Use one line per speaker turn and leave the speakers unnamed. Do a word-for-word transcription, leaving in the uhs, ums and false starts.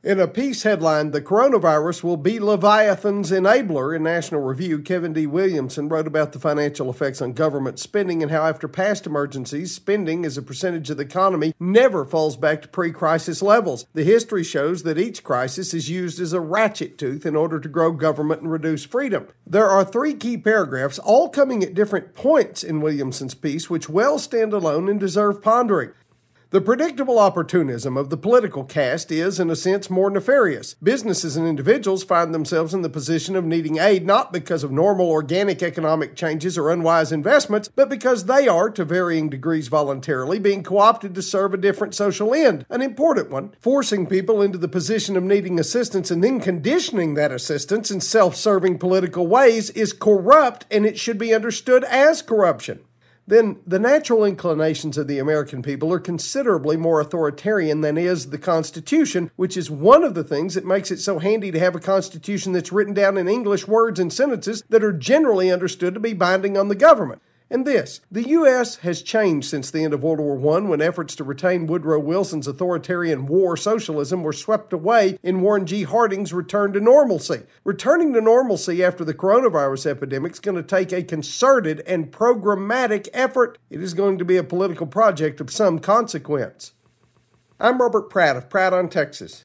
In a piece headlined, "The Coronavirus Will Be Leviathan's Enabler" in National Review, Kevin D. Williamson wrote about the financial effects on government spending and how after past emergencies, spending as a percentage of the economy never falls back to pre-crisis levels. The history shows that each crisis is used as a ratchet tooth in order to grow government and reduce freedom. There are three key paragraphs, all coming at different points in Williamson's piece, which well stand alone and deserve pondering. The predictable opportunism of the political caste is, in a sense, more nefarious. Businesses and individuals find themselves in the position of needing aid not because of normal organic economic changes or unwise investments, but because they are, to varying degrees voluntarily, being co-opted to serve a different social end, an important one. Forcing people into the position of needing assistance and then conditioning that assistance in self-serving political ways is corrupt, and it should be understood as corruption. Then the natural inclinations of the American people are considerably more authoritarian than is the Constitution, which is one of the things that makes it so handy to have a Constitution that's written down in English words and sentences that are generally understood to be binding on the government. And this, the U S has changed since the end of World War One when efforts to retain Woodrow Wilson's authoritarian war socialism were swept away in Warren G. Harding's return to normalcy. Returning to normalcy after the coronavirus epidemic is going to take a concerted and programmatic effort. It is going to be a political project of some consequence. I'm Robert Pratt of Pratt on Texas.